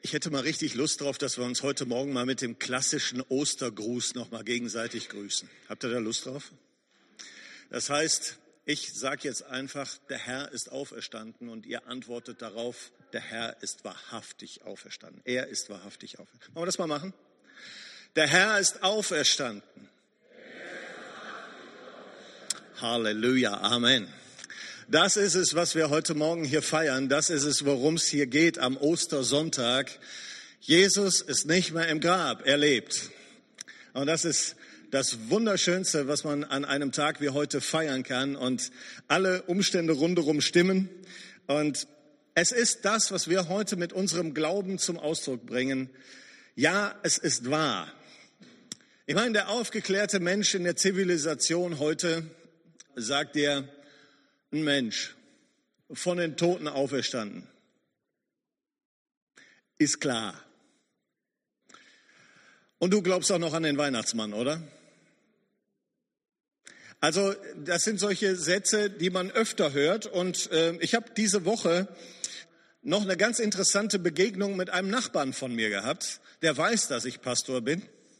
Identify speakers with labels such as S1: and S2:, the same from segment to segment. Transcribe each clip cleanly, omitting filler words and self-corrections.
S1: Ich hätte mal richtig Lust drauf, dass wir uns heute Morgen mal mit dem klassischen Ostergruß noch mal gegenseitig grüßen. Habt ihr da Lust drauf? Das heißt, ich sage jetzt einfach, der Herr ist auferstanden und ihr antwortet darauf, der Herr ist wahrhaftig auferstanden. Er ist wahrhaftig auferstanden. Wollen wir das mal machen? Der Herr ist auferstanden. Halleluja, Amen. Das ist es, was wir heute Morgen hier feiern. Das ist es, worum es hier geht am Ostersonntag. Jesus ist nicht mehr im Grab, er lebt. Und das ist das Wunderschönste, was man an einem Tag wie heute feiern kann. Und alle Umstände rundherum stimmen. Und es ist das, was wir heute mit unserem Glauben zum Ausdruck bringen. Ja, es ist wahr. Ich meine, der aufgeklärte Mensch in der Zivilisation heute sagt dir, ein Mensch von den Toten auferstanden. Ist klar. Und du glaubst auch noch an den Weihnachtsmann, oder? Also das sind solche Sätze, die man öfter hört. Und ich habe diese Woche noch eine ganz interessante Begegnung mit einem Nachbarn von mir gehabt. Der weiß, dass ich Pastor bin.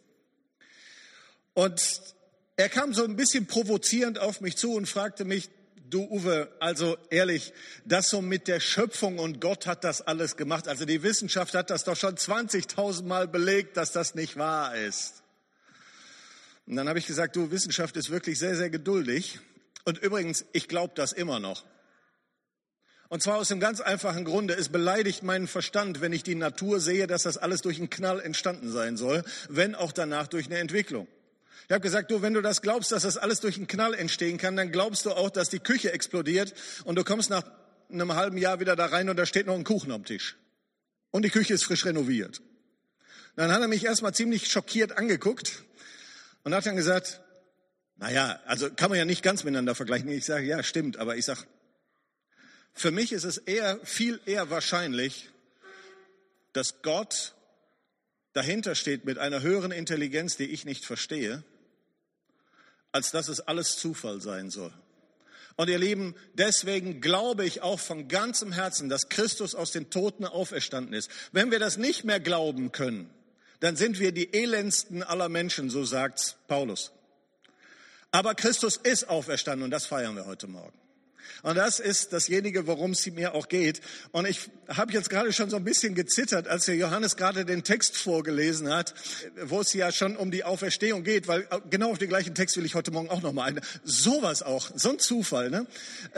S1: Und er kam so ein bisschen provozierend auf mich zu und fragte mich, du Uwe, also ehrlich, das so mit der Schöpfung und Gott hat das alles gemacht. Also die Wissenschaft hat das doch schon 20.000 Mal belegt, dass das nicht wahr ist. Und dann habe ich gesagt, du, Wissenschaft ist wirklich sehr, sehr geduldig. Und übrigens, ich glaube das immer noch. Und zwar aus dem ganz einfachen Grunde, es beleidigt meinen Verstand, wenn ich die Natur sehe, dass das alles durch einen Knall entstanden sein soll, wenn auch danach durch eine Entwicklung. Ich habe gesagt, du, wenn du das glaubst, dass das alles durch einen Knall entstehen kann, dann glaubst du auch, dass die Küche explodiert und du kommst nach einem halben Jahr wieder da rein und da steht noch ein Kuchen am Tisch. Und die Küche ist frisch renoviert. Dann hat er mich erstmal ziemlich schockiert angeguckt und hat dann gesagt, naja, also kann man ja nicht ganz miteinander vergleichen. Ich sage, ja, stimmt, aber ich sage, für mich ist es viel eher wahrscheinlich, dass Gott dahinter steht mit einer höheren Intelligenz, die ich nicht verstehe, als dass es alles Zufall sein soll. Und ihr Lieben, deswegen glaube ich auch von ganzem Herzen, dass Christus aus den Toten auferstanden ist. Wenn wir das nicht mehr glauben können, dann sind wir die elendsten aller Menschen, so sagt Paulus. Aber Christus ist auferstanden und das feiern wir heute Morgen. Und das ist dasjenige, worum es mir auch geht. Und ich habe jetzt gerade schon so ein bisschen gezittert, als der Johannes gerade den Text vorgelesen hat, wo es ja schon um die Auferstehung geht, weil genau auf den gleichen Text will ich heute Morgen auch nochmal ein. Sowas auch, so ein Zufall, ne?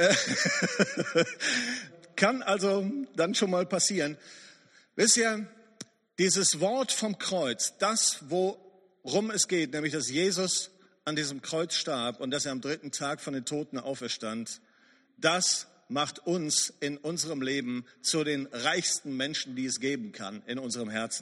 S1: Kann also dann schon mal passieren. Wisst ihr, dieses Wort vom Kreuz, das, worum es geht, nämlich dass Jesus an diesem Kreuz starb und dass er am 3. Tag von den Toten auferstand, das macht uns in unserem Leben zu den reichsten Menschen, die es geben kann, in unserem Herzen.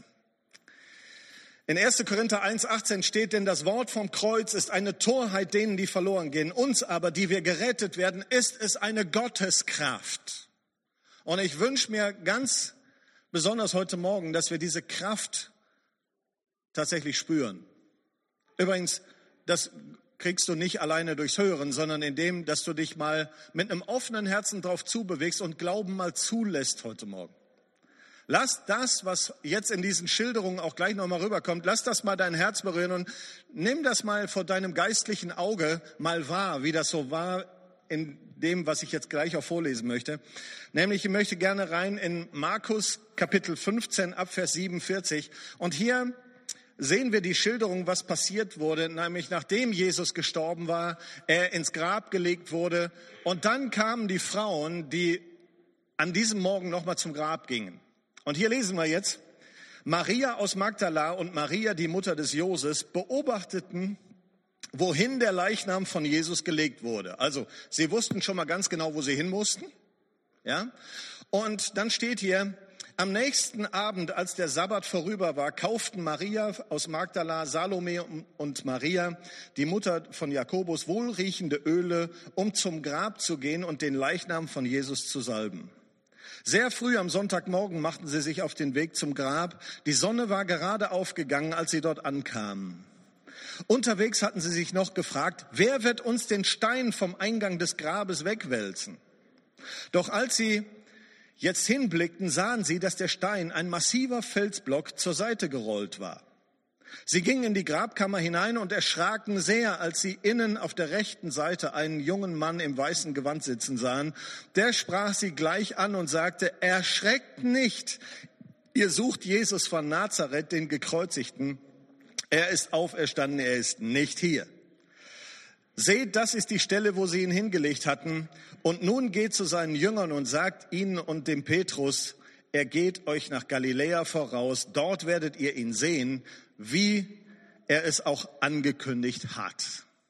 S1: In 1. Korinther 1,18 steht, denn das Wort vom Kreuz ist eine Torheit denen, die verloren gehen. Uns aber, die wir gerettet werden, ist es eine Gotteskraft. Und ich wünsche mir ganz besonders heute Morgen, dass wir diese Kraft tatsächlich spüren. Übrigens, das kriegst du nicht alleine durchs Hören, sondern indem, dass du dich mal mit einem offenen Herzen drauf zubewegst und Glauben mal zulässt heute Morgen. Lass das, was jetzt in diesen Schilderungen auch gleich nochmal rüberkommt, lass das mal dein Herz berühren und nimm das mal vor deinem geistlichen Auge mal wahr, wie das so war in dem, was ich jetzt gleich auch vorlesen möchte. Nämlich, ich möchte gerne rein in Markus Kapitel 15 ab Vers 47 und hier sehen wir die Schilderung, was passiert wurde, nämlich nachdem Jesus gestorben war, er ins Grab gelegt wurde und dann kamen die Frauen, die an diesem Morgen nochmal zum Grab gingen. Und hier lesen wir jetzt, Maria aus Magdala und Maria, die Mutter des Joses, beobachteten, wohin der Leichnam von Jesus gelegt wurde. Also sie wussten schon mal ganz genau, wo sie hin mussten. Ja? Und dann steht hier, am nächsten Abend, als der Sabbat vorüber war, kauften Maria aus Magdala, Salome und Maria, die Mutter von Jakobus, wohlriechende Öle, um zum Grab zu gehen und den Leichnam von Jesus zu salben. Sehr früh am Sonntagmorgen machten sie sich auf den Weg zum Grab. Die Sonne war gerade aufgegangen, als sie dort ankamen. Unterwegs hatten sie sich noch gefragt, wer wird uns den Stein vom Eingang des Grabes wegwälzen? Doch als sie jetzt hinblickten, sahen sie, dass der Stein, ein massiver Felsblock, zur Seite gerollt war. Sie gingen in die Grabkammer hinein und erschraken sehr, als sie innen auf der rechten Seite einen jungen Mann im weißen Gewand sitzen sahen. Der sprach sie gleich an und sagte, erschreckt nicht, ihr sucht Jesus von Nazareth, den Gekreuzigten. Er ist auferstanden, er ist nicht hier. Seht, das ist die Stelle, wo sie ihn hingelegt hatten. Und nun geht zu seinen Jüngern und sagt ihnen und dem Petrus, er geht euch nach Galiläa voraus, dort werdet ihr ihn sehen, wie er es auch angekündigt hat.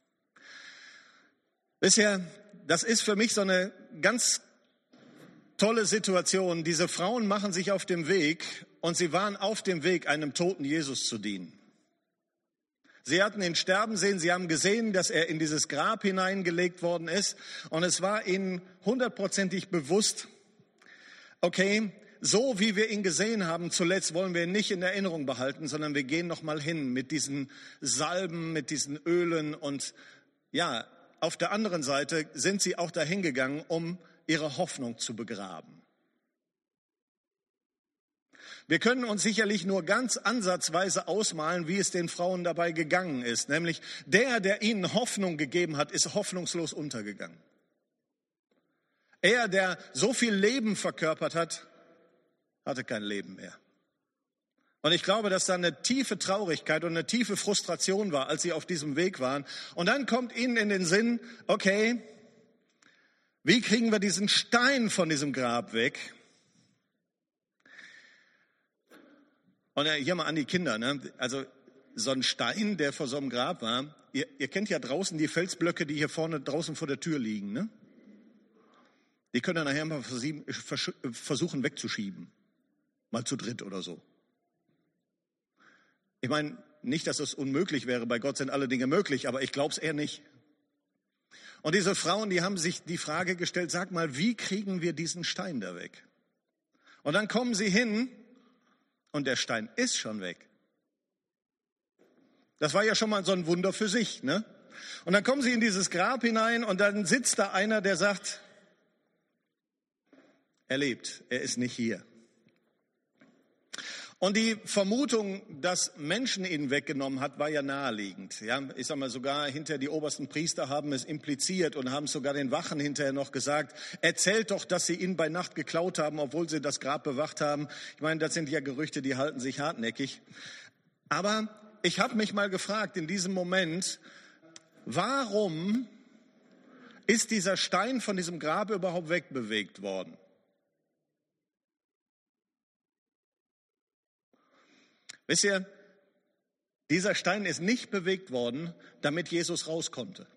S1: Bisher, das ist für mich so eine ganz tolle Situation. Diese Frauen machen sich auf den Weg und sie waren auf dem Weg, einem toten Jesus zu dienen. Sie hatten ihn sterben sehen, sie haben gesehen, dass er in dieses Grab hineingelegt worden ist und es war ihnen 100%ig bewusst, okay, so wie wir ihn gesehen haben zuletzt, wollen wir ihn nicht in Erinnerung behalten, sondern wir gehen nochmal hin mit diesen Salben, mit diesen Ölen und ja, auf der anderen Seite sind sie auch dahin gegangen, um ihre Hoffnung zu begraben. Wir können uns sicherlich nur ganz ansatzweise ausmalen, wie es den Frauen dabei gegangen ist. Nämlich der ihnen Hoffnung gegeben hat, ist hoffnungslos untergegangen. Er, der so viel Leben verkörpert hat, hatte kein Leben mehr. Und ich glaube, dass da eine tiefe Traurigkeit und eine tiefe Frustration war, als sie auf diesem Weg waren. Und dann kommt ihnen in den Sinn, okay, wie kriegen wir diesen Stein von diesem Grab weg? Und hier mal an die Kinder, ne? Also so ein Stein, der vor so einem Grab war. Ihr kennt ja draußen die Felsblöcke, die hier vorne draußen vor der Tür liegen, ne? Die können dann nachher mal versuchen wegzuschieben. Mal zu dritt oder so. Ich meine, nicht, dass es unmöglich wäre, bei Gott sind alle Dinge möglich, aber ich glaube es eher nicht. Und diese Frauen, die haben sich die Frage gestellt, sag mal, wie kriegen wir diesen Stein da weg? Und dann kommen sie hin und der Stein ist schon weg. Das war ja schon mal so ein Wunder für sich, ne? Und dann kommen sie in dieses Grab hinein und dann sitzt da einer, der sagt, er lebt, er ist nicht hier. Und die Vermutung, dass Menschen ihn weggenommen hat, war ja naheliegend. Ja, ich sag mal, sogar hinter die obersten Priester haben es impliziert und haben sogar den Wachen hinterher noch gesagt, erzählt doch, dass sie ihn bei Nacht geklaut haben, obwohl sie das Grab bewacht haben. Ich meine, das sind ja Gerüchte, die halten sich hartnäckig. Aber ich habe mich mal gefragt in diesem Moment, warum ist dieser Stein von diesem Grab überhaupt wegbewegt worden? Wisst ihr, dieser Stein ist nicht bewegt worden, damit Jesus raus konnte.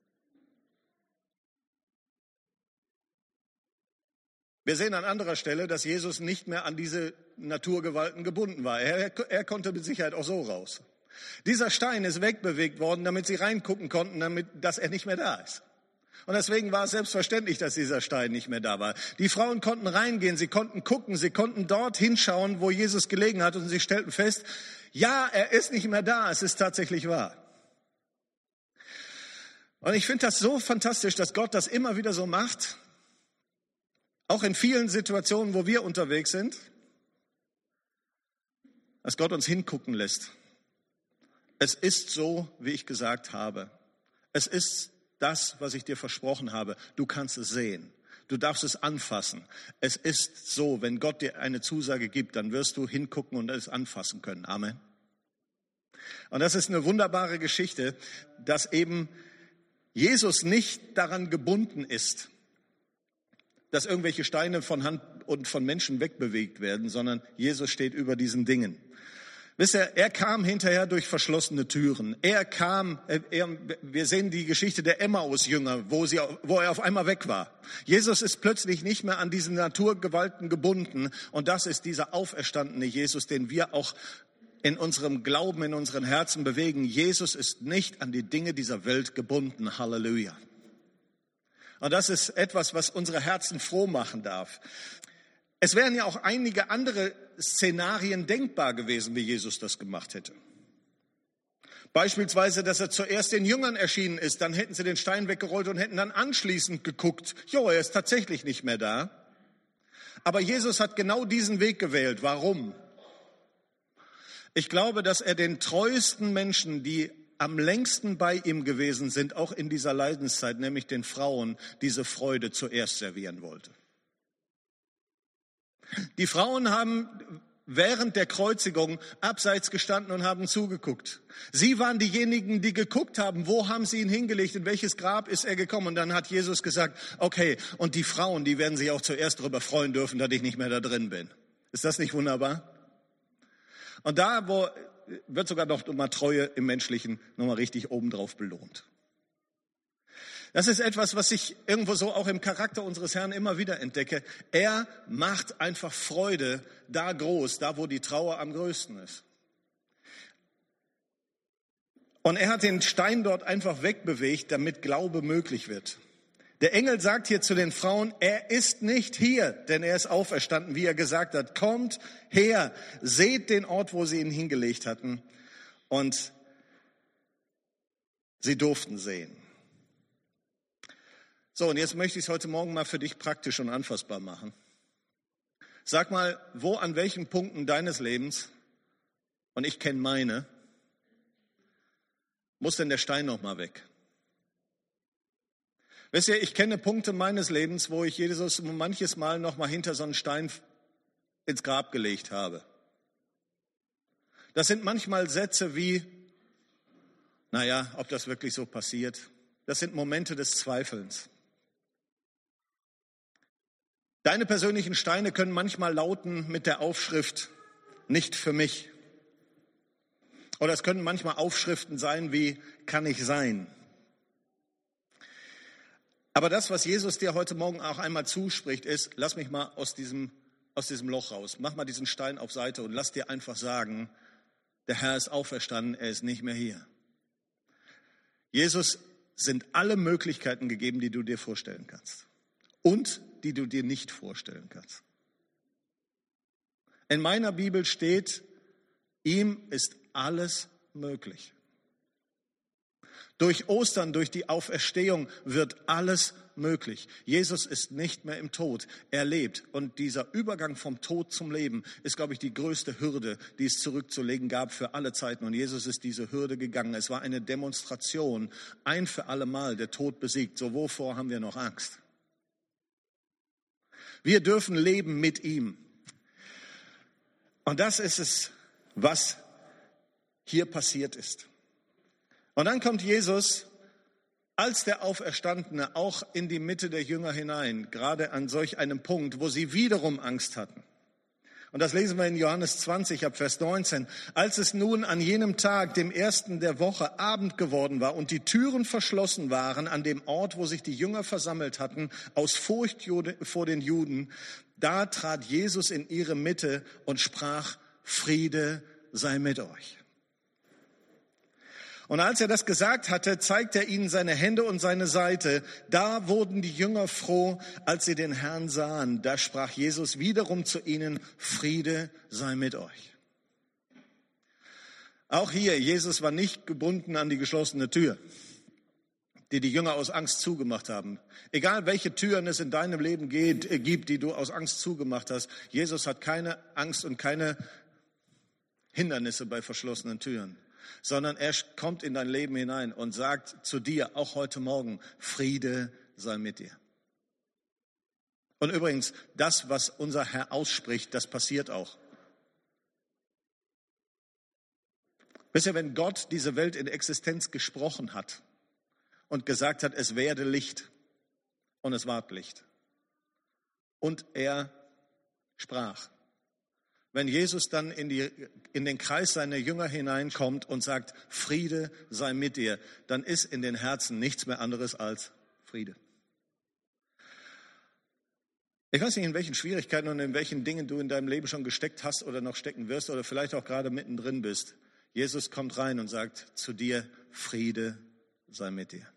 S1: Wir sehen an anderer Stelle, dass Jesus nicht mehr an diese Naturgewalten gebunden war. Er konnte mit Sicherheit auch so raus. Dieser Stein ist wegbewegt worden, damit sie reingucken konnten, dass er nicht mehr da ist. Und deswegen war es selbstverständlich, dass dieser Stein nicht mehr da war. Die Frauen konnten reingehen, sie konnten gucken, sie konnten dort hinschauen, wo Jesus gelegen hat. Und sie stellten fest, ja, er ist nicht mehr da, es ist tatsächlich wahr. Und ich finde das so fantastisch, dass Gott das immer wieder so macht. Auch in vielen Situationen, wo wir unterwegs sind. Dass Gott uns hingucken lässt. Es ist so, wie ich gesagt habe. Es ist das, was ich dir versprochen habe, du kannst es sehen. Du darfst es anfassen. Es ist so, wenn Gott dir eine Zusage gibt, dann wirst du hingucken und es anfassen können. Amen. Und das ist eine wunderbare Geschichte, dass eben Jesus nicht daran gebunden ist, dass irgendwelche Steine von Hand und von Menschen wegbewegt werden, sondern Jesus steht über diesen Dingen. Wisst ihr, er kam hinterher durch verschlossene Türen. Wir sehen die Geschichte der Emmaus-Jünger, wo er auf einmal weg war. Jesus ist plötzlich nicht mehr an diesen Naturgewalten gebunden. Und das ist dieser auferstandene Jesus, den wir auch in unserem Glauben, in unseren Herzen bewegen. Jesus ist nicht an die Dinge dieser Welt gebunden. Halleluja. Und das ist etwas, was unsere Herzen froh machen darf. Es wären ja auch einige andere Szenarien denkbar gewesen, wie Jesus das gemacht hätte. Beispielsweise, dass er zuerst den Jüngern erschienen ist, dann hätten sie den Stein weggerollt und hätten dann anschließend geguckt, jo, er ist tatsächlich nicht mehr da. Aber Jesus hat genau diesen Weg gewählt. Warum? Ich glaube, dass er den treuesten Menschen, die am längsten bei ihm gewesen sind, auch in dieser Leidenszeit, nämlich den Frauen, diese Freude zuerst servieren wollte. Die Frauen haben während der Kreuzigung abseits gestanden und haben zugeguckt. Sie waren diejenigen, die geguckt haben, wo haben sie ihn hingelegt, in welches Grab ist er gekommen. Und dann hat Jesus gesagt, okay, und die Frauen, die werden sich auch zuerst darüber freuen dürfen, dass ich nicht mehr da drin bin. Ist das nicht wunderbar? Und da wird sogar noch mal Treue im Menschlichen nochmal richtig obendrauf belohnt. Das ist etwas, was ich irgendwo so auch im Charakter unseres Herrn immer wieder entdecke. Er macht einfach Freude da groß, da wo die Trauer am größten ist. Und er hat den Stein dort einfach wegbewegt, damit Glaube möglich wird. Der Engel sagt hier zu den Frauen, er ist nicht hier, denn er ist auferstanden, wie er gesagt hat. Kommt her, seht den Ort, wo sie ihn hingelegt hatten. Und sie durften sehen. So, und jetzt möchte ich es heute Morgen mal für dich praktisch und anfassbar machen. Sag mal, wo an welchen Punkten deines Lebens, und ich kenne meine, muss denn der Stein noch mal weg? Wisst ihr, ich kenne Punkte meines Lebens, wo ich Jesus manches Mal noch mal hinter so einen Stein ins Grab gelegt habe. Das sind manchmal Sätze wie, naja, ob das wirklich so passiert. Das sind Momente des Zweifelns. Deine persönlichen Steine können manchmal lauten mit der Aufschrift, nicht für mich. Oder es können manchmal Aufschriften sein wie, kann ich sein. Aber das, was Jesus dir heute Morgen auch einmal zuspricht, ist, lass mich mal aus diesem Loch raus. Mach mal diesen Stein auf Seite und lass dir einfach sagen, der Herr ist auferstanden, er ist nicht mehr hier. Jesus sind alle Möglichkeiten gegeben, die du dir vorstellen kannst. Und die du dir nicht vorstellen kannst. In meiner Bibel steht, ihm ist alles möglich. Durch Ostern, durch die Auferstehung wird alles möglich. Jesus ist nicht mehr im Tod, er lebt. Und dieser Übergang vom Tod zum Leben ist, glaube ich, die größte Hürde, die es zurückzulegen gab für alle Zeiten. Und Jesus ist diese Hürde gegangen. Es war eine Demonstration, ein für alle Mal, der Tod besiegt. So, wovor haben wir noch Angst? Wir dürfen leben mit ihm. Und das ist es, was hier passiert ist. Und dann kommt Jesus als der Auferstandene auch in die Mitte der Jünger hinein, gerade an solch einem Punkt, wo sie wiederum Angst hatten. Und das lesen wir in Johannes 20 ab Vers 19. Als es nun an jenem Tag, dem ersten der Woche, Abend geworden war und die Türen verschlossen waren an dem Ort, wo sich die Jünger versammelt hatten, aus Furcht vor den Juden, da trat Jesus in ihre Mitte und sprach, Friede sei mit euch. Und als er das gesagt hatte, zeigte er ihnen seine Hände und seine Seite. Da wurden die Jünger froh, als sie den Herrn sahen. Da sprach Jesus wiederum zu ihnen, Friede sei mit euch. Auch hier, Jesus war nicht gebunden an die geschlossene Tür, die die Jünger aus Angst zugemacht haben. Egal welche Türen es in deinem Leben gibt, die du aus Angst zugemacht hast, Jesus hat keine Angst und keine Hindernisse bei verschlossenen Türen, sondern er kommt in dein Leben hinein und sagt zu dir, auch heute Morgen, Friede sei mit dir. Und übrigens, das, was unser Herr ausspricht, das passiert auch. Wisst ihr, wenn Gott diese Welt in Existenz gesprochen hat und gesagt hat, es werde Licht und es ward Licht. Und er sprach. Wenn Jesus dann in den Kreis seiner Jünger hineinkommt und sagt, Friede sei mit dir, dann ist in den Herzen nichts mehr anderes als Friede. Ich weiß nicht, in welchen Schwierigkeiten und in welchen Dingen du in deinem Leben schon gesteckt hast oder noch stecken wirst oder vielleicht auch gerade mittendrin bist. Jesus kommt rein und sagt zu dir, Friede sei mit dir.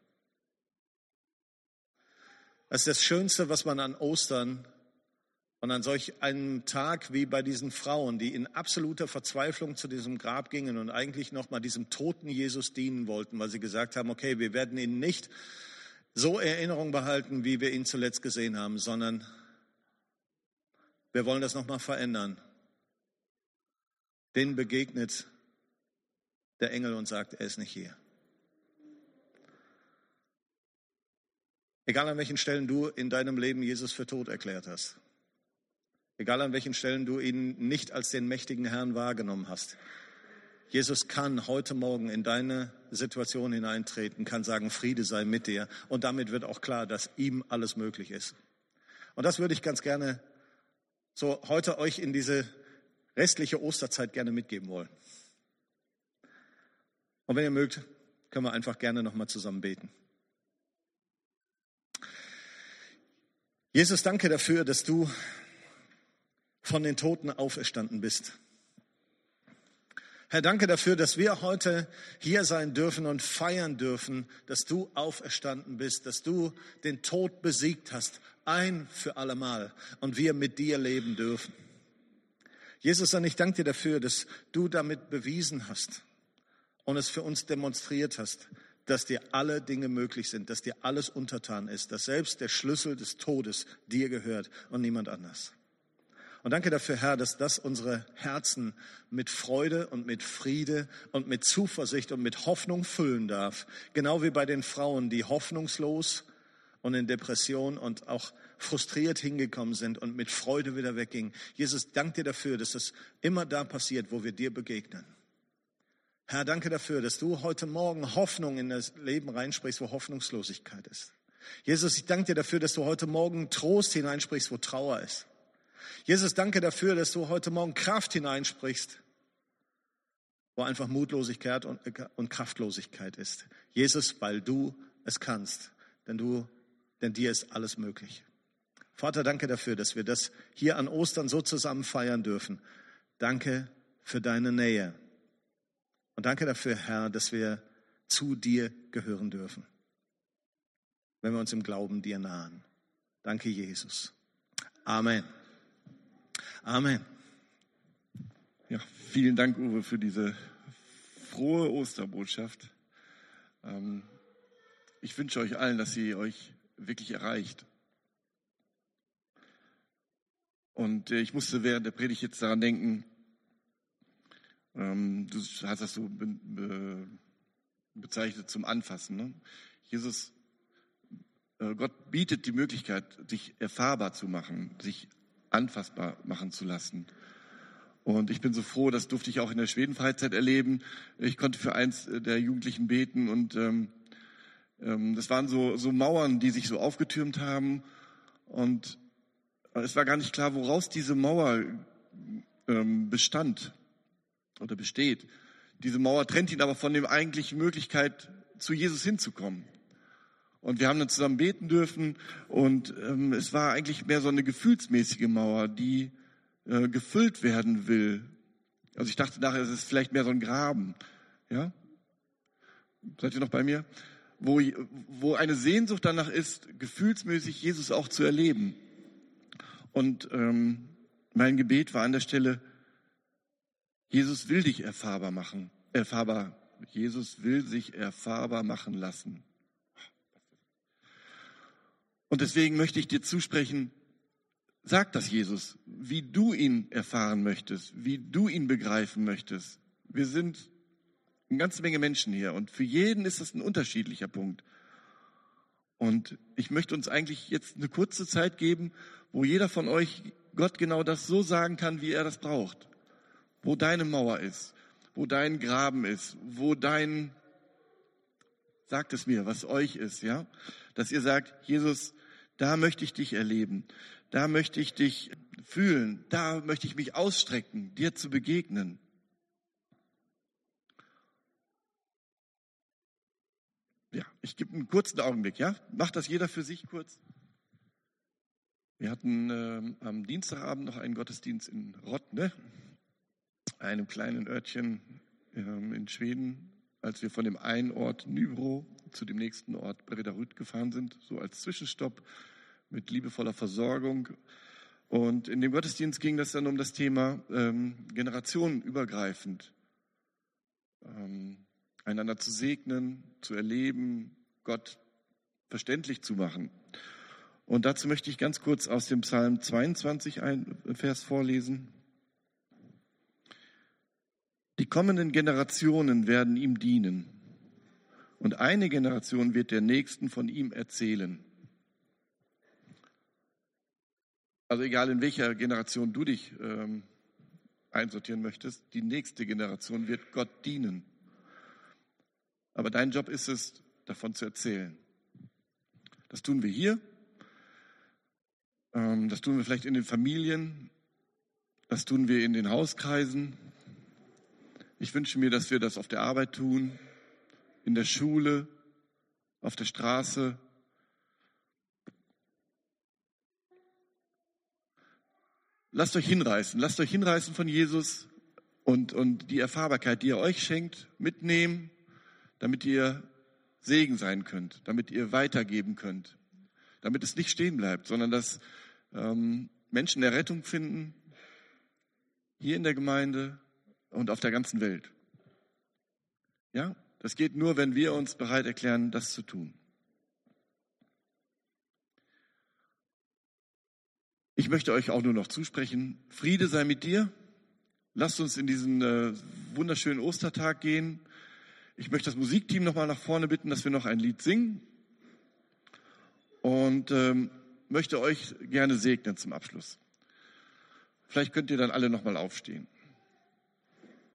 S1: Das ist das Schönste, was man an Ostern und an solch einem Tag wie bei diesen Frauen, die in absoluter Verzweiflung zu diesem Grab gingen und eigentlich nochmal diesem toten Jesus dienen wollten, weil sie gesagt haben, okay, wir werden ihn nicht so in Erinnerung behalten, wie wir ihn zuletzt gesehen haben, sondern wir wollen das nochmal verändern. Denen begegnet der Engel und sagt, er ist nicht hier. Egal an welchen Stellen du in deinem Leben Jesus für tot erklärt hast. Egal an welchen Stellen du ihn nicht als den mächtigen Herrn wahrgenommen hast. Jesus kann heute Morgen in deine Situation hineintreten, kann sagen, Friede sei mit dir. Und damit wird auch klar, dass ihm alles möglich ist. Und das würde ich ganz gerne so heute euch in diese restliche Osterzeit gerne mitgeben wollen. Und wenn ihr mögt, können wir einfach gerne nochmal zusammen beten. Jesus, danke dafür, dass du von den Toten auferstanden bist. Herr, danke dafür, dass wir heute hier sein dürfen und feiern dürfen, dass du auferstanden bist, dass du den Tod besiegt hast, ein für allemal, und wir mit dir leben dürfen. Jesus, und ich danke dir dafür, dass du damit bewiesen hast und es für uns demonstriert hast, dass dir alle Dinge möglich sind, dass dir alles untertan ist, dass selbst der Schlüssel des Todes dir gehört und niemand anders. Und danke dafür, Herr, dass das unsere Herzen mit Freude und mit Friede und mit Zuversicht und mit Hoffnung füllen darf. Genau wie bei den Frauen, die hoffnungslos und in Depression und auch frustriert hingekommen sind und mit Freude wieder weggingen. Jesus, danke dir dafür, dass es immer da passiert, wo wir dir begegnen. Herr, danke dafür, dass du heute Morgen Hoffnung in das Leben reinsprichst, wo Hoffnungslosigkeit ist. Jesus, ich danke dir dafür, dass du heute Morgen Trost hineinsprichst, wo Trauer ist. Jesus, danke dafür, dass du heute Morgen Kraft hineinsprichst, wo einfach Mutlosigkeit und Kraftlosigkeit ist. Jesus, weil du es kannst, denn dir ist alles möglich. Vater, danke dafür, dass wir das hier an Ostern so zusammen feiern dürfen. Danke für deine Nähe. Und danke dafür, Herr, dass wir zu dir gehören dürfen, wenn wir uns im Glauben dir nahen. Danke, Jesus. Amen. Amen.
S2: Ja, vielen Dank, Uwe, für diese frohe Osterbotschaft. Ich wünsche euch allen, dass sie euch wirklich erreicht. Und ich musste während der Predigt jetzt daran denken, du hast das so bezeichnet zum Anfassen. Ne? Gott bietet die Möglichkeit, sich erfahrbar zu machen, sich anfassbar machen zu lassen. Und ich bin so froh, das durfte ich auch in der Schwedenfreizeit erleben. Ich konnte für eins der Jugendlichen beten und das waren so Mauern, die sich so aufgetürmt haben. Und es war gar nicht klar, woraus diese Mauer bestand oder besteht. Diese Mauer trennt ihn aber von der eigentlichen Möglichkeit, zu Jesus hinzukommen. Und wir haben dann zusammen beten dürfen und es war eigentlich mehr so eine gefühlsmäßige Mauer, die gefüllt werden will. Also ich dachte nachher, es ist vielleicht mehr so ein Graben. Ja? Seid ihr noch bei mir? Wo eine Sehnsucht danach ist, gefühlsmäßig Jesus auch zu erleben. Und mein Gebet war an der Stelle, Jesus will dich erfahrbar machen. Jesus will sich erfahrbar machen lassen. Und deswegen möchte ich dir zusprechen, sag das Jesus, wie du ihn erfahren möchtest, wie du ihn begreifen möchtest. Wir sind eine ganze Menge Menschen hier und für jeden ist das ein unterschiedlicher Punkt. Und ich möchte uns eigentlich jetzt eine kurze Zeit geben, wo jeder von euch Gott genau das so sagen kann, wie er das braucht. Wo deine Mauer ist, wo dein Graben ist, sagt es mir, was euch ist, ja? Dass ihr sagt, Jesus, da möchte ich dich erleben, da möchte ich dich fühlen, da möchte ich mich ausstrecken, dir zu begegnen. Ja, ich gebe einen kurzen Augenblick, ja? Macht das jeder für sich kurz. Wir hatten am Dienstagabend noch einen Gottesdienst in Rottne, einem kleinen Örtchen in Schweden, als wir von dem einen Ort Nybro zu dem nächsten Ort Bredaryd gefahren sind, so als Zwischenstopp mit liebevoller Versorgung. Und in dem Gottesdienst ging das dann um das Thema generationenübergreifend, einander zu segnen, zu erleben, Gott verständlich zu machen. Und dazu möchte ich ganz kurz aus dem Psalm 22 einen Vers vorlesen. Die kommenden Generationen werden ihm dienen und eine Generation wird der nächsten von ihm erzählen. Also egal in welcher Generation du dich einsortieren möchtest, die nächste Generation wird Gott dienen. Aber dein Job ist es, davon zu erzählen. Das tun wir hier, das tun wir vielleicht in den Familien, das tun wir in den Hauskreisen. Ich wünsche mir, dass wir das auf der Arbeit tun, in der Schule, auf der Straße. Lasst euch hinreißen von Jesus und die Erfahrbarkeit, die er euch schenkt, mitnehmen, damit ihr Segen sein könnt, damit ihr weitergeben könnt, damit es nicht stehen bleibt, sondern dass Menschen Errettung finden, hier in der Gemeinde und auf der ganzen Welt. Ja, das geht nur, wenn wir uns bereit erklären, das zu tun. Ich möchte euch auch nur noch zusprechen, Friede sei mit dir. Lasst uns in diesen wunderschönen Ostertag gehen. Ich möchte das Musikteam nochmal nach vorne bitten, dass wir noch ein Lied singen. Und möchte euch gerne segnen zum Abschluss. Vielleicht könnt ihr dann alle nochmal aufstehen.